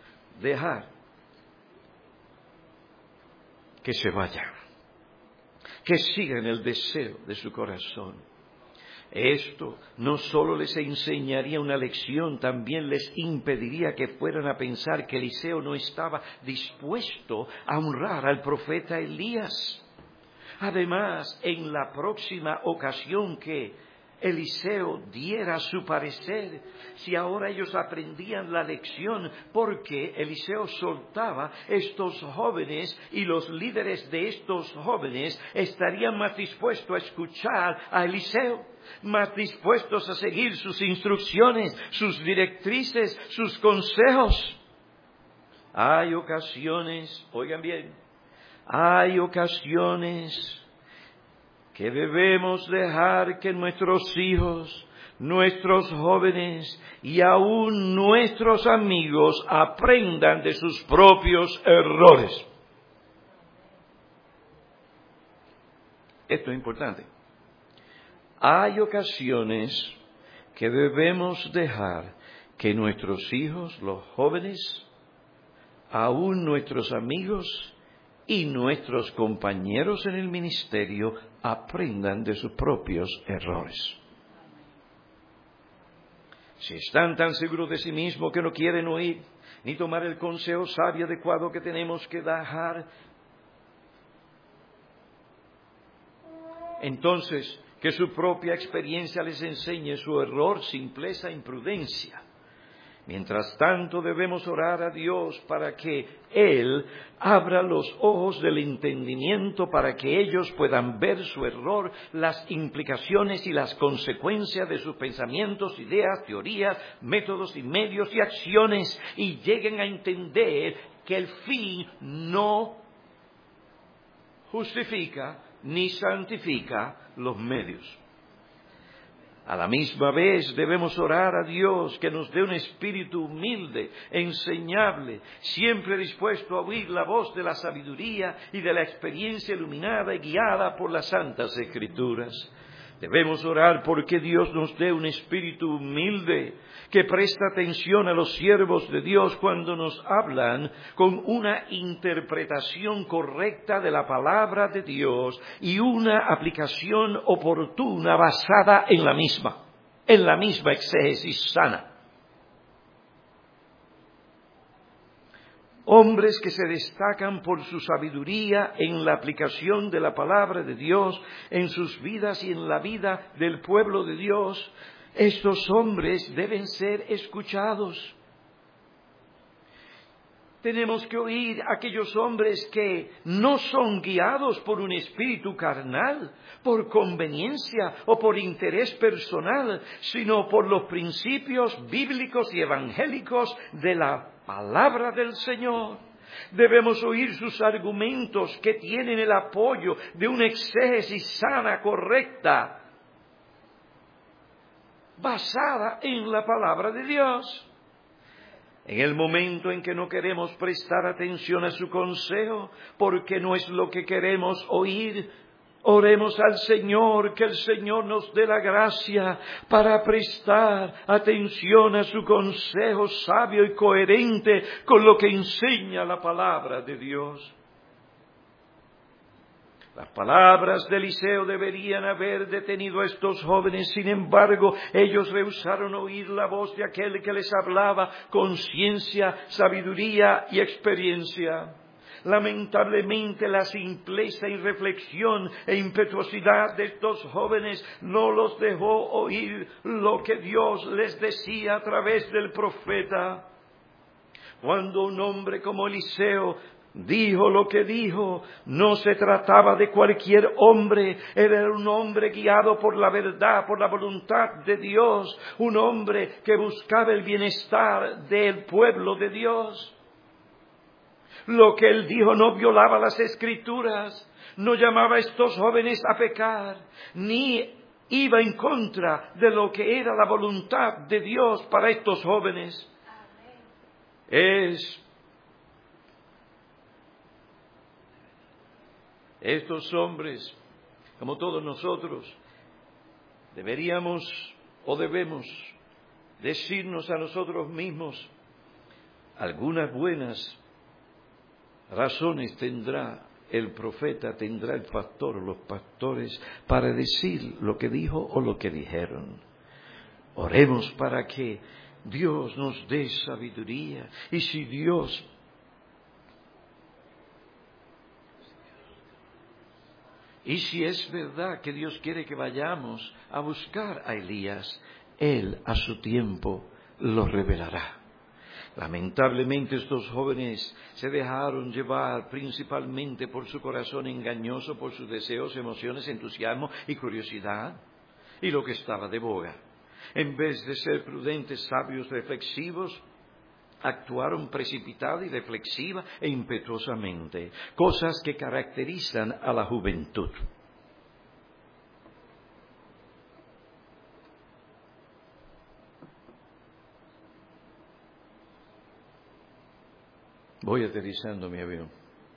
que se vayan, que sigan el deseo de su corazón. Esto no solo les enseñaría una lección, también les impediría que fueran a pensar que Eliseo no estaba dispuesto a honrar al profeta Elías. Además, en la próxima ocasión que Eliseo diera su parecer, si ahora ellos aprendían la lección, porque Eliseo soltaba estos jóvenes y los líderes de estos jóvenes estarían más dispuestos a escuchar a Eliseo, más dispuestos a seguir sus instrucciones, sus directrices, sus consejos. Hay ocasiones, oigan bien, hay ocasiones que debemos dejar que nuestros hijos, nuestros jóvenes y aún nuestros amigos aprendan de sus propios errores. Esto es importante. Hay ocasiones que debemos dejar que nuestros hijos, los jóvenes, aún nuestros amigos y nuestros compañeros en el ministerio aprendan de sus propios errores. Si están tan seguros de sí mismos que no quieren oír ni tomar el consejo sabio adecuado que tenemos que dejar, entonces que su propia experiencia les enseñe su error, simpleza, imprudencia. Mientras tanto, debemos orar a Dios para que Él abra los ojos del entendimiento para que ellos puedan ver su error, las implicaciones y las consecuencias de sus pensamientos, ideas, teorías, métodos y medios y acciones, y lleguen a entender que el fin no justifica ni santifica los medios. A la misma vez debemos orar a Dios que nos dé un espíritu humilde, enseñable, siempre dispuesto a oír la voz de la sabiduría y de la experiencia iluminada y guiada por las Santas Escrituras. Debemos orar porque Dios nos dé un espíritu humilde, que presta atención a los siervos de Dios cuando nos hablan con una interpretación correcta de la palabra de Dios y una aplicación oportuna basada en la misma exégesis sana. Hombres que se destacan por su sabiduría en la aplicación de la palabra de Dios en sus vidas y en la vida del pueblo de Dios. Estos hombres deben ser escuchados. Tenemos que oír a aquellos hombres que no son guiados por un espíritu carnal, por conveniencia o por interés personal, sino por los principios bíblicos y evangélicos de la palabra del Señor. Debemos oír sus argumentos que tienen el apoyo de una exégesis sana, correcta, basada en la palabra de Dios. En el momento en que no queremos prestar atención a su consejo, porque no es lo que queremos oír, oremos al Señor, que el Señor nos dé la gracia para prestar atención a su consejo sabio y coherente con lo que enseña la palabra de Dios. Las palabras de Eliseo deberían haber detenido a estos jóvenes, sin embargo, ellos rehusaron oír la voz de aquel que les hablaba con ciencia, sabiduría y experiencia. Lamentablemente, la simpleza, irreflexión e impetuosidad de estos jóvenes no los dejó oír lo que Dios les decía a través del profeta. Cuando un hombre como Eliseo dijo lo que dijo, no se trataba de cualquier hombre, era un hombre guiado por la verdad, por la voluntad de Dios, un hombre que buscaba el bienestar del pueblo de Dios. Lo que él dijo no violaba las Escrituras, no llamaba a estos jóvenes a pecar, ni iba en contra de lo que era la voluntad de Dios para estos jóvenes. Estos hombres, como todos nosotros, deberíamos o debemos decirnos a nosotros mismos, algunas buenas razones tendrá el profeta, tendrá el pastor o los pastores para decir lo que dijo o lo que dijeron. Oremos para que Dios nos dé sabiduría, y si es verdad que Dios quiere que vayamos a buscar a Elías, Él a su tiempo lo revelará. Lamentablemente estos jóvenes se dejaron llevar principalmente por su corazón engañoso, por sus deseos, emociones, entusiasmo y curiosidad, y lo que estaba de boga. En vez de ser prudentes, sabios, reflexivos, actuaron precipitada y reflexiva e impetuosamente, cosas que caracterizan a la juventud. Voy aterrizando mi avión.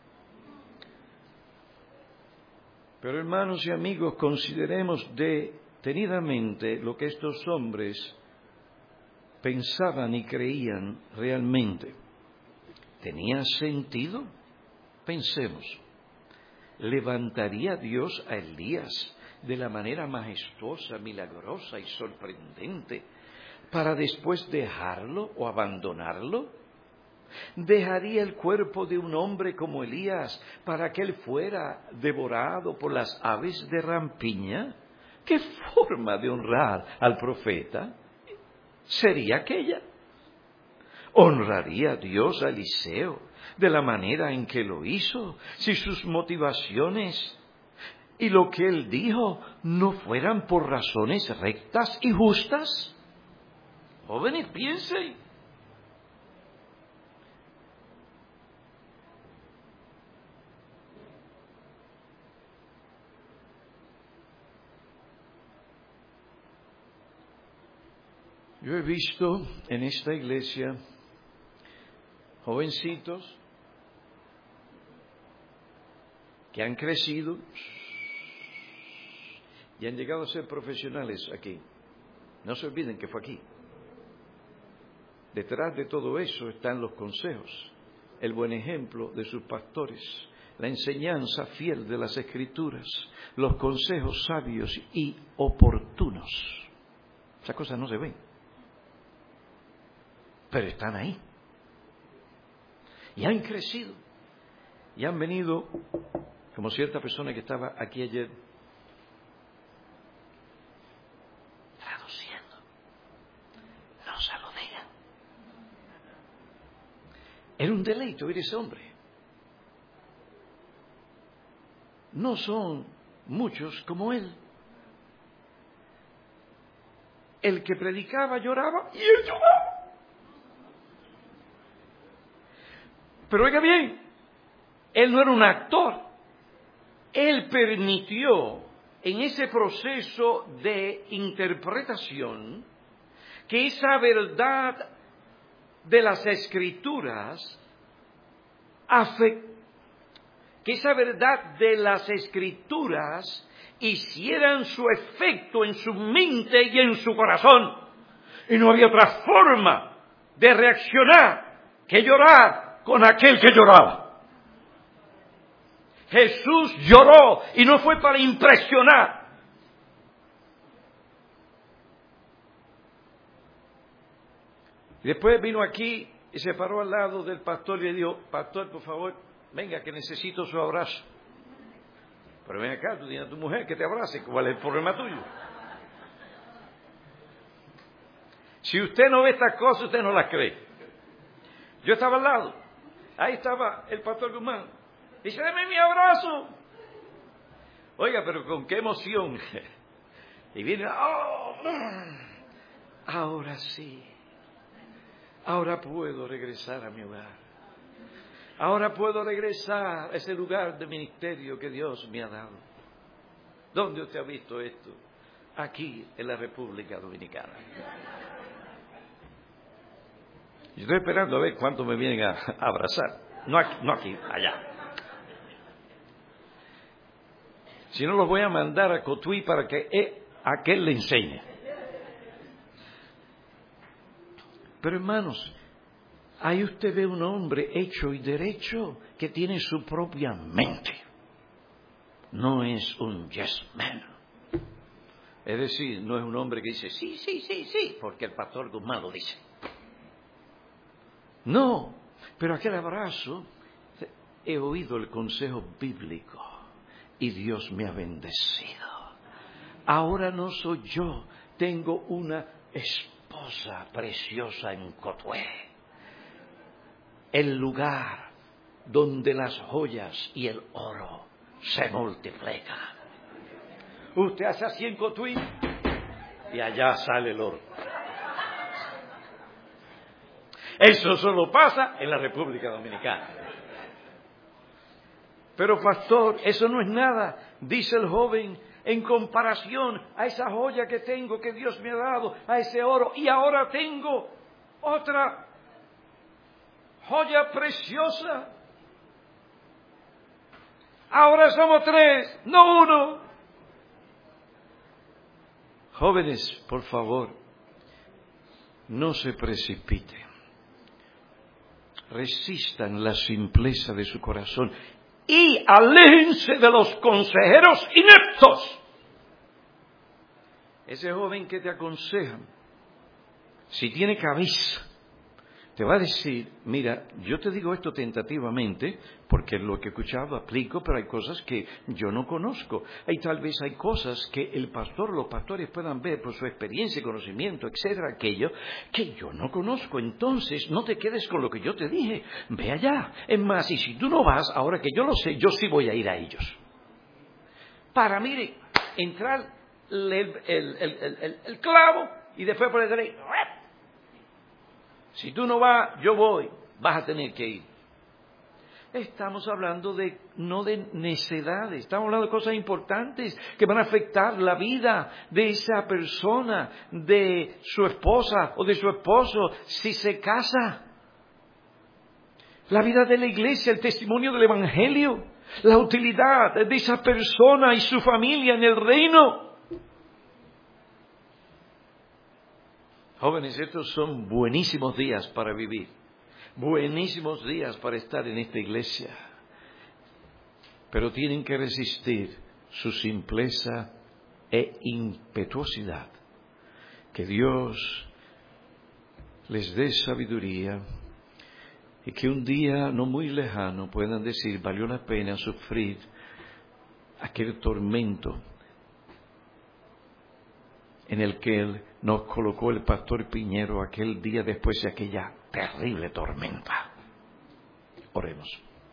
Pero hermanos y amigos, consideremos detenidamente lo que estos hombres pensaban y creían realmente. ¿Tenía sentido? Pensemos. ¿Levantaría Dios a Elías de la manera majestuosa, milagrosa y sorprendente para después dejarlo o abandonarlo? ¿Dejaría el cuerpo de un hombre como Elías para que él fuera devorado por las aves de rampiña? ¿Qué forma de honrar al profeta sería aquella? ¿Honraría a Dios a Eliseo de la manera en que lo hizo si sus motivaciones y lo que él dijo no fueran por razones rectas y justas? Jóvenes, piensen. Yo he visto en esta iglesia jovencitos que han crecido y han llegado a ser profesionales aquí. No se olviden que fue aquí. Detrás de todo eso están los consejos, el buen ejemplo de sus pastores, la enseñanza fiel de las Escrituras, los consejos sabios y oportunos. Esas cosas no se ven, pero están ahí. Y han crecido. Y han venido, como cierta persona que estaba aquí ayer, traduciendo. No se lo digan. Era un deleite oír ese hombre. No son muchos como él. El que predicaba lloraba y él lloraba. Pero oiga bien, él no era un actor. Él permitió en ese proceso de interpretación que esa verdad de las Escrituras hicieran su efecto en su mente y en su corazón. Y no había otra forma de reaccionar que llorar con aquel que lloraba. Jesús lloró y no fue para impresionar. Y después vino aquí y se paró al lado del pastor y le dijo: pastor, por favor, venga, que necesito su abrazo. Pero ven acá, tú tienes a tu mujer que te abrace, ¿cuál es el problema tuyo? Si usted no ve estas cosas, usted no las cree. Yo estaba al lado, ahí estaba el pastor Guzmán. Dice: deme mi abrazo. Oiga, pero con qué emoción. Y viene: oh, ahora sí. Ahora puedo regresar a mi hogar. Ahora puedo regresar a ese lugar de ministerio que Dios me ha dado. ¿Dónde usted ha visto esto? Aquí, en la República Dominicana. Yo estoy esperando a ver cuántos me vienen a abrazar. No aquí, allá. Si no, los voy a mandar a Cotuí para que aquel le enseñe. Pero hermanos, ahí usted ve un hombre hecho y derecho que tiene su propia mente. No es un yes man. Es decir, no es un hombre que dice sí, porque el pastor Guzmán lo dice. No, pero aquel abrazo, he oído el consejo bíblico y Dios me ha bendecido. Ahora no soy yo, tengo una esposa preciosa en Cotué, el lugar donde las joyas y el oro se multiplican. Usted hace así en Cotuí y allá sale el oro. Eso solo pasa en la República Dominicana. Pero pastor, eso no es nada, dice el joven, en comparación a esa joya que tengo, que Dios me ha dado, a ese oro, y ahora tengo otra joya preciosa. Ahora somos 3, no 1. Jóvenes, por favor, no se precipiten. Resistan la simpleza de su corazón y aléjense de los consejeros ineptos. Ese joven que te aconseja, si tiene cabeza, te va a decir, mira, yo te digo esto tentativamente, porque lo que he escuchado aplico, pero hay cosas que yo no conozco. Y tal vez hay cosas que el pastor, los pastores puedan ver por su experiencia, conocimiento, etcétera, aquello, que yo no conozco. Entonces, no te quedes con lo que yo te dije, ve allá. Es más, y si tú no vas, ahora que yo lo sé, yo sí voy a ir a ellos. Para, mire, entrar el clavo y después por detrás. Si tú no vas, yo voy, vas a tener que ir. Estamos hablando no de necedades, estamos hablando de cosas importantes que van a afectar la vida de esa persona, de su esposa o de su esposo, si se casa. La vida de la iglesia, el testimonio del Evangelio, la utilidad de esa persona y su familia en el reino. Jóvenes, estos son buenísimos días para vivir, buenísimos días para estar en esta iglesia, pero tienen que resistir su simpleza e impetuosidad. Que Dios les dé sabiduría y que un día no muy lejano puedan decir, valió la pena sufrir aquel tormento en el que Él nos colocó el pastor Piñero aquel día después de aquella terrible tormenta. Oremos.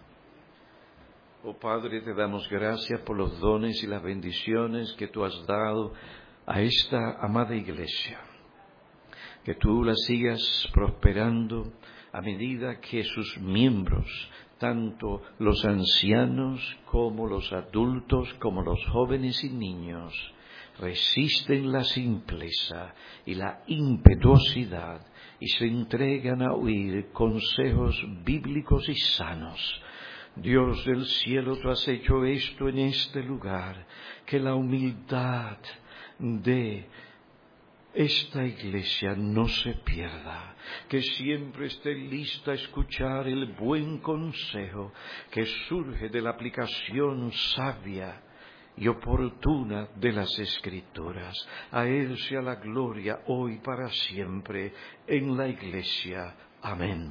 Oh Padre, te damos gracias por los dones y las bendiciones que tú has dado a esta amada iglesia. Que tú la sigas prosperando a medida que sus miembros, tanto los ancianos como los adultos, como los jóvenes y niños, resisten la simpleza y la impetuosidad y se entregan a oír consejos bíblicos y sanos. Dios del cielo, tú has hecho esto en este lugar, que la humildad de esta iglesia no se pierda, que siempre esté lista a escuchar el buen consejo que surge de la aplicación sabia y oportuna de las Escrituras. A Él sea la gloria hoy para siempre en la iglesia. Amén.